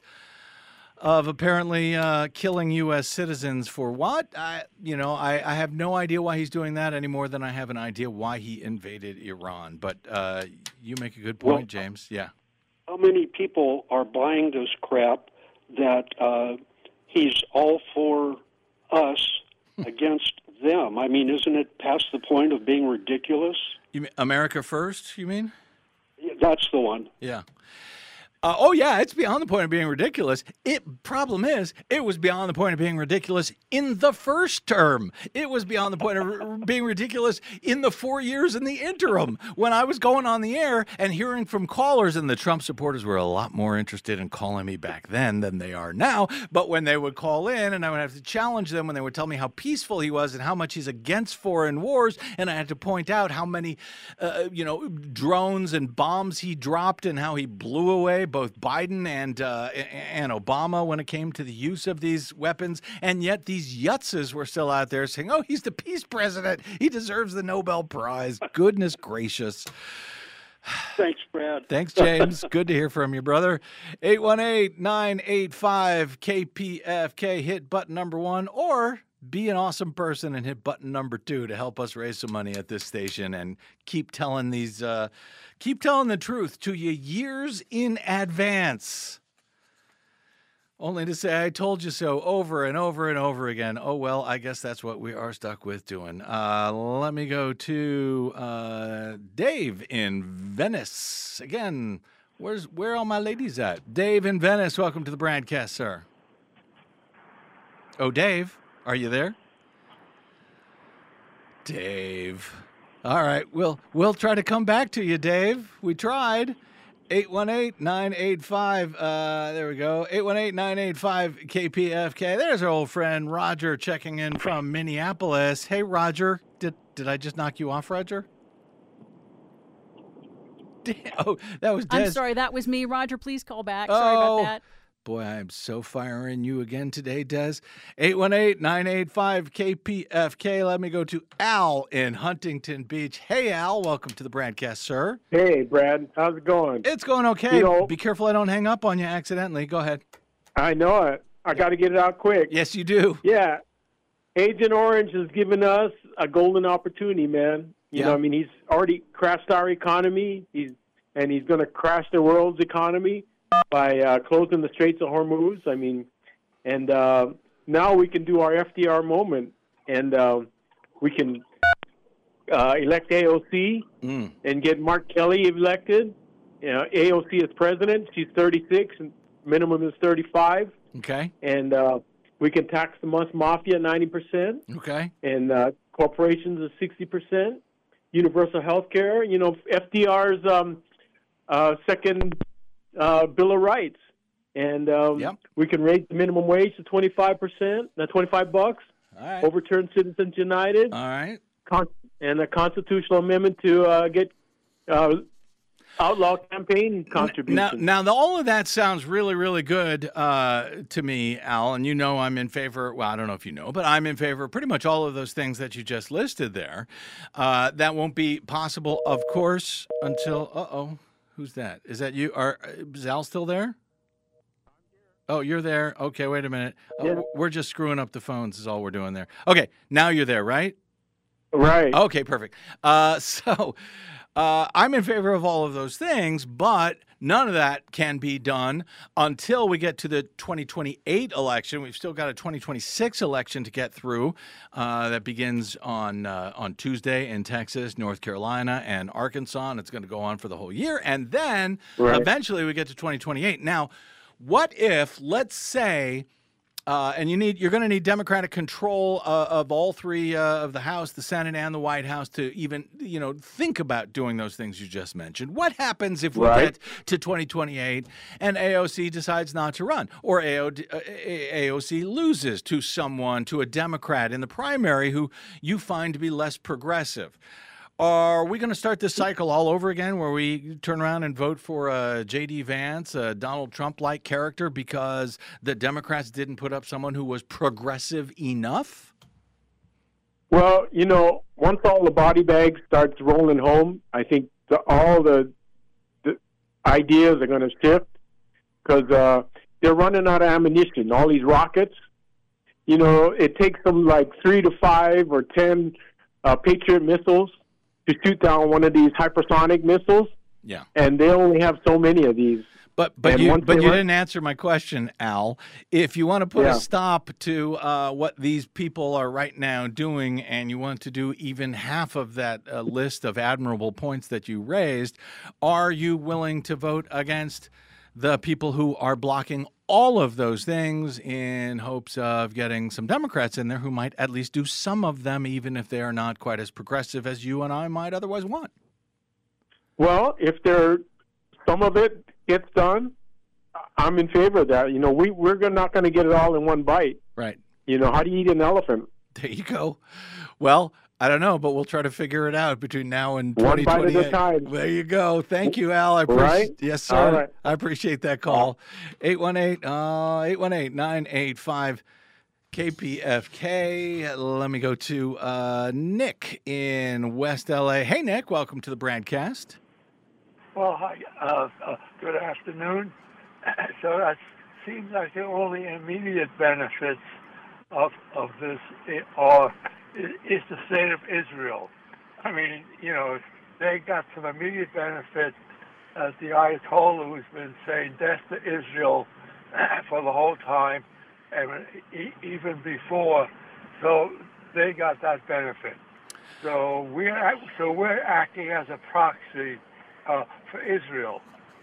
of apparently uh, killing U S citizens for what? I, you know, I, I have no idea why he's doing that any more than I have an idea why he invaded Iran. But uh, you make a good point, Well, James. Yeah. How many people are buying this crap that uh, he's all for us against them? I mean, isn't it past the point of being ridiculous? You mean America First, you mean? That's the one. Yeah. Uh, oh, yeah, it's beyond the point of being ridiculous. It problem is, it was beyond the point of being ridiculous in the first term. It was beyond the point of r- being ridiculous in the four years in the interim. When I was going on the air and hearing from callers, and the Trump supporters were a lot more interested in calling me back then than they are now. But when they would call in and I would have to challenge them when they would tell me how peaceful he was and how much he's against foreign wars, and I had to point out how many, uh, you know, drones and bombs he dropped and how he blew away both Biden and uh, and Obama when it came to the use of these weapons, and yet these yutzes were still out there saying, "Oh, he's the peace president. He deserves the Nobel Prize." Goodness gracious! Thanks, Brad. Thanks, James. Good to hear from you, brother. eight one eight, nine eight five, K P F K. Hit button number one, or be an awesome person and hit button number two to help us raise some money at this station and keep telling these, uh, keep telling the truth to you years in advance. Only to say I told you so over and over and over again. Oh, well, I guess that's what we are stuck with doing. Uh, let me go to uh, Dave in Venice. Again, where's where are all my ladies at? Dave in Venice, welcome to the broadcast, sir. Oh, Dave, are you there? Dave. All right, we'll we'll try to come back to you, Dave. We tried. eight one eight, nine eight five, uh, there we go, eight one eight, nine eight five, K P F K. There's our old friend Roger checking in from Minneapolis. Hey, Roger. Did did I just knock you off, Roger? Oh, that was Des. I'm sorry, that was me. Roger, please call back. Oh. Sorry about that. Boy, I am so firing you again today, Des. eight one eight, nine eight five, K P F K. Let me go to Al in Huntington Beach. Hey, Al. Welcome to the broadcast, sir. Hey, Brad. How's it going? It's going okay. You know, be careful I don't hang up on you accidentally. Go ahead. I know it. I got to get it out quick. Yes, you do. Yeah. Agent Orange has given us a golden opportunity, man. You Yeah. know, I mean, he's already crashed our economy, he's and he's going to crash the world's economy by uh, closing the Straits of Hormuz. I mean, and uh, now we can do our F D R moment, and uh, we can uh, elect A O C mm. and get Mark Kelly elected. You know, A O C is president. She's thirty-six, and minimum is thirty-five. Okay. And uh, we can tax the month mafia ninety percent. Okay. And uh, corporations is sixty percent. Universal health care. You know, F D R's um, uh, second uh, Bill of Rights. And um, yep. we can raise the minimum wage to twenty-five percent, not twenty-five bucks. All right. Overturn Citizens United. All right. Con- and a constitutional amendment to uh, get uh, outlaw campaign contributions. Now, now the, all of that sounds really, really good uh, to me, Al. And you know I'm in favor, well, I don't know if you know, but I'm in favor of pretty much all of those things that you just listed there. Uh, that won't be possible, of course, until, uh-oh, who's that? Is that you? Are, is Al still there? Oh, you're there. Okay, wait a minute. Yeah. Oh, we're just screwing up the phones is all we're doing there. Okay, now you're there, right? Right. Okay, perfect. Uh, so uh, I'm in favor of all of those things, but none of that can be done until we get to the twenty twenty-eight election. We've still got a twenty twenty-six election to get through uh, that begins on uh, on Tuesday in Texas, North Carolina, and Arkansas, and it's going to go on for the whole year. And then Right. eventually we get to twenty twenty-eight. Now, what if, let's say, Uh, and you need, you're going to need Democratic control uh, of all three uh, of the House, the Senate, and the White House to even, you know, think about doing those things you just mentioned. What happens if we Right. get to twenty twenty-eight and A O C decides not to run, or A O C loses to someone, to a Democrat in the primary who you find to be less progressive? Are we going to start this cycle all over again where we turn around and vote for uh, J D. Vance, a Donald Trump-like character, because the Democrats didn't put up someone who was progressive enough? Well, you know, once all the body bags starts rolling home, I think the, all the, the ideas are going to shift because uh, they're running out of ammunition. All these rockets, you know, it takes them like three to five or ten uh, Patriot missiles to shoot down one of these hypersonic missiles. Yeah. And they only have so many of these. But but And you once but they you run- didn't answer my question, Al. If you want to put Yeah. a stop to uh, what these people are right now doing, and you want to do even half of that uh, list of admirable points that you raised, are you willing to vote against the people who are blocking all of those things in hopes of getting some Democrats in there who might at least do some of them, even if they are not quite as progressive as you and I might otherwise want? Well, if there some of it gets done, I'm in favor of that. You know, we we're gonna- not going to get it all in one bite. Right. You know, how do you eat an elephant? There you go. Well, I don't know, but we'll try to figure it out between now and One twenty bite at a twenty-eight. time. There you go. Thank you, Al. I appreciate Right? Yes, sir. All right. I appreciate that call. eight one eight, uh, eight one eight, nine eight five, K P F K. Let me go to uh, Nick in West L A. Hey, Nick. Welcome to the broadcast. Well, hi. Uh, uh, good afternoon. So that seems like the only immediate benefits of of this are is the state of Israel. I mean, you know, they got some immediate benefit as the Ayatollah who's been saying death to Israel for the whole time, and even before. So they got that benefit. So we're so we're acting as a proxy uh, for Israel.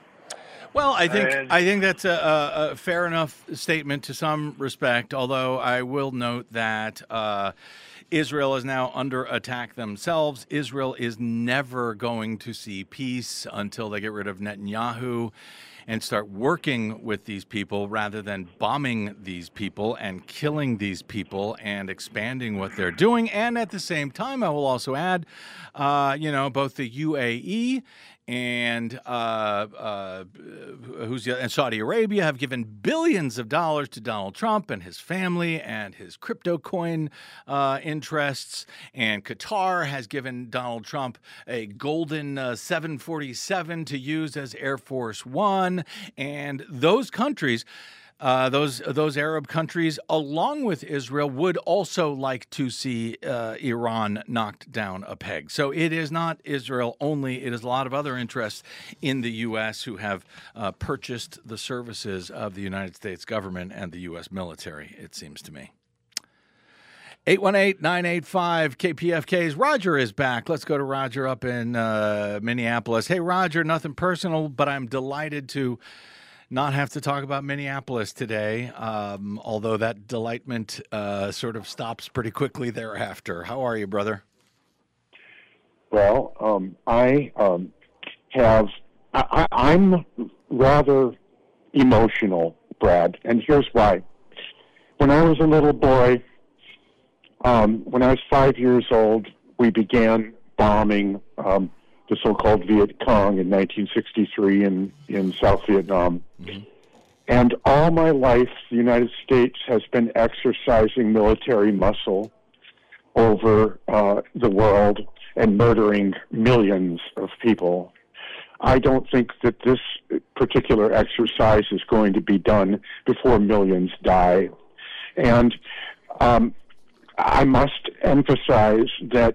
Well, I think And- I think that's a, a, a fair enough statement to some respect. Although I will note that uh, Israel is now under attack themselves. Israel is never going to see peace until they get rid of Netanyahu and start working with these people rather than bombing these people and killing these people and expanding what they're doing. And at the same time, I will also add, uh, you know, both the U A E and uh, uh, who's the, and Saudi Arabia have given billions of dollars to Donald Trump and his family and his crypto coin uh, interests. And Qatar has given Donald Trump a golden uh, seven forty-seven to use as Air Force One. And those countries, Uh, those those Arab countries, along with Israel, would also like to see uh, Iran knocked down a peg. So it is not Israel only. It is a lot of other interests in the U S who have uh, purchased the services of the United States government and the U S military, it seems to me. eight one eight, nine eight five, K P F K's Roger is back. Let's go to Roger up in uh, Minneapolis. Hey, Roger, nothing personal, but I'm delighted to not have to talk about Minneapolis today, um, although that delightment uh, sort of stops pretty quickly thereafter. How are you, brother? Well, um, I um, have, I, I'm rather emotional, Brad, and here's why. When I was a little boy, um, when I was five years old, we began bombing um, the so-called Viet Cong in nineteen sixty-three in, in South Vietnam. Mm-hmm. And all my life, the United States has been exercising military muscle over uh, the world and murdering millions of people. I don't think that this particular exercise is going to be done before millions die. And um, I must emphasize that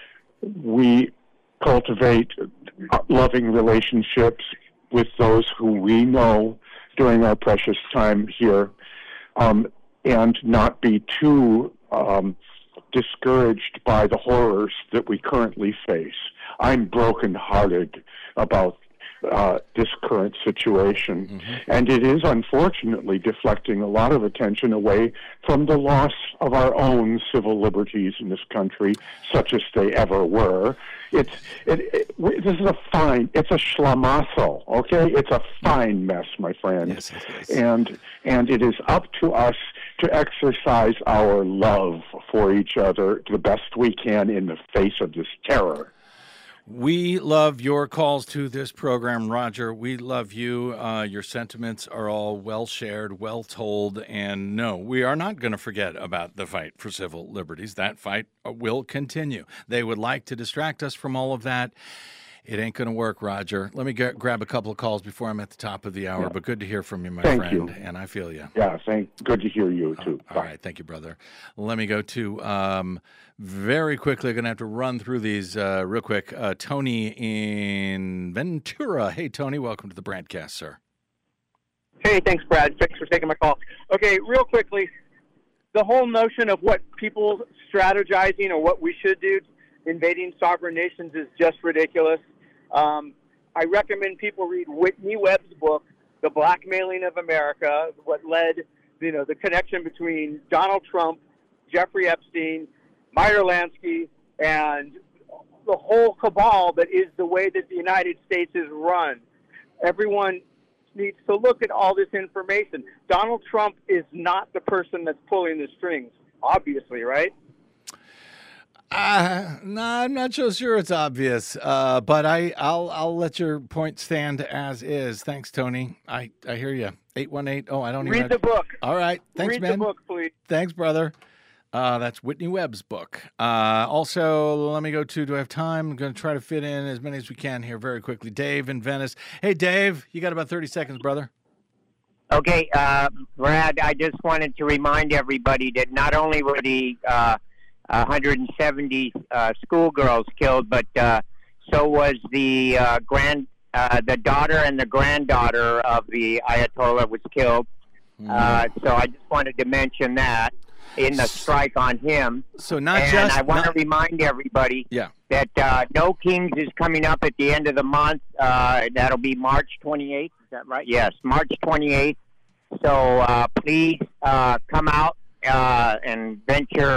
we cultivate loving relationships with those who we know during our precious time here, um, and not be too um, discouraged by the horrors that we currently face. I'm brokenhearted about uh, this current situation, mm-hmm. and it is unfortunately deflecting a lot of attention away from the loss of our own civil liberties in this country, such as they ever were. It's it, it, this is a fine. It's a schlamassel, okay? It's a fine mess, my friend. Yes, it is. And and it is up to us to exercise our love for each other the best we can in the face of this terror. We love your calls to this program, Roger. We love you. Uh, your sentiments are all well shared, well told. And no, we are not going to forget about the fight for civil liberties. That fight will continue. They would like to distract us from all of that. It ain't going to work, Roger. Let me get, grab a couple of calls before I'm at the top of the hour, yeah. But good to hear from you, my thank friend. You. And I feel you. Yeah, thank. Good to hear you, too. Uh, all right. Thank you, brother. Let me go to, um, very quickly, going to have to run through these uh, real quick. Uh, Tony in Ventura. Hey, Tony, welcome to the broadcast, sir. Hey, thanks, Brad. Thanks for taking my call. Okay, real quickly, the whole notion of what people strategizing or what we should do invading sovereign nations is just ridiculous. Um, I recommend people read Whitney Webb's book, The Blackmailing of America, what led, you know, the connection between Donald Trump, Jeffrey Epstein, Meyer Lansky, and the whole cabal that is the way that the United States is run. Everyone needs to look at all this information. Donald Trump is not the person that's pulling the strings, obviously, right? Uh, no, I'm not so sure it's obvious, uh, but I, I'll I'll let your point stand as is. Thanks, Tony. I, I hear you. eight one eight. Oh, I don't even Read the book. All right. Thanks, Read man. the book, please. Thanks, brother. Uh, that's Whitney Webb's book. Uh, also, let me go to, do I have time? I'm going to try to fit in as many as we can here very quickly. Dave in Venice. Hey, Dave, you got about thirty seconds, brother. Okay, uh, Brad, I just wanted to remind everybody that not only were the uh, one hundred seventy uh, schoolgirls killed, but uh, so was the uh, grand, uh, the daughter and the granddaughter of the Ayatollah was killed. Mm. Uh, so I just wanted to mention that in the strike on him. So not and just. I want not, to remind everybody yeah. that uh, No Kings is coming up at the end of the month. Uh, that'll be March twenty-eighth. Is that right? Yes, March twenty-eighth. So uh, please uh, come out uh, and venture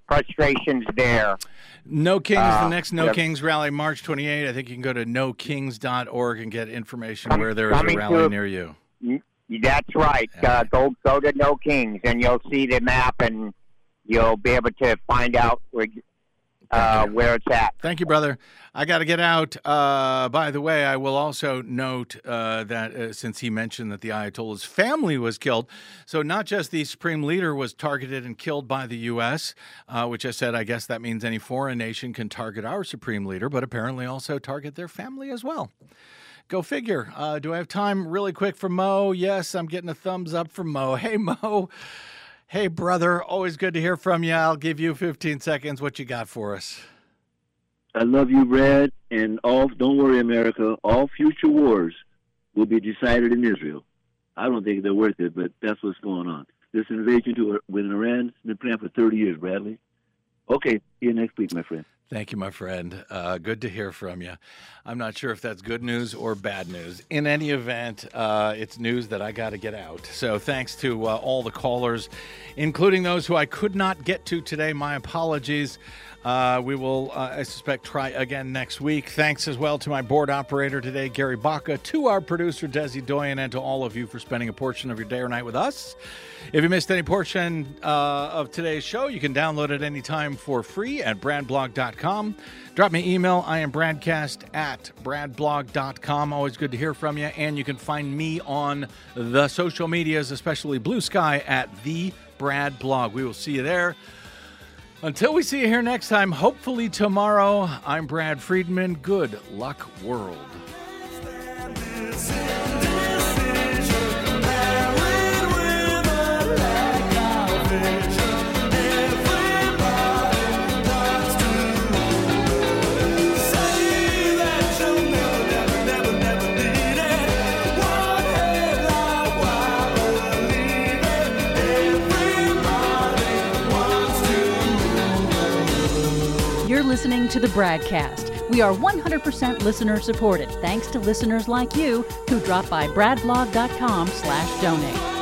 frustrations there. No Kings, Uh, the next No yep. Kings rally, March twenty-eighth. I think you can go to no kings dot org and get information Com- where there is a coming rally to- near you. That's right. Uh, go go to No Kings, and you'll see the map, and you'll be able to find out where uh, where it's at. Thank you, brother. I got to get out. Uh, by the way, I will also note uh, that uh, since he mentioned that the Ayatollah's family was killed, so not just the supreme leader was targeted and killed by the U S, uh, which I said I guess that means any foreign nation can target our supreme leader, but apparently also target their family as well. Go figure. Uh, do I have time really quick for Mo? Yes, I'm getting a thumbs up from Mo. Hey, Mo. Hey, brother. Always good to hear from you. I'll give you fifteen seconds. What you got for us? I love you, Brad, and all. Don't worry, America. All future wars will be decided in Israel. I don't think they're worth it, but that's what's going on. This invasion to with Iran's been planned for thirty years, Bradley. Okay, see you next week, my friend. Thank you, my friend. Uh, good to hear from you. I'm not sure if that's good news or bad news. In any event, uh, it's news that I got to get out. So thanks to uh, all the callers, including those who I could not get to today. My apologies. Uh, we will, uh, I suspect, try again next week. Thanks as well to my board operator today, Gary Baca, to our producer, Desi Doyen, and to all of you for spending a portion of your day or night with us. If you missed any portion uh, of today's show, you can download it anytime for free at brad blog dot com. Drop me an email. I am bradcast at brad blog dot com. Always good to hear from you. And you can find me on the social medias, especially Blue Sky, at The Brad Blog. We will see you there. Until we see you here next time, hopefully tomorrow, I'm Brad Friedman. Good luck, world. You're listening to the Bradcast. We are one hundred percent listener supported, thanks to listeners like you who drop by brad blog dot com slash donate.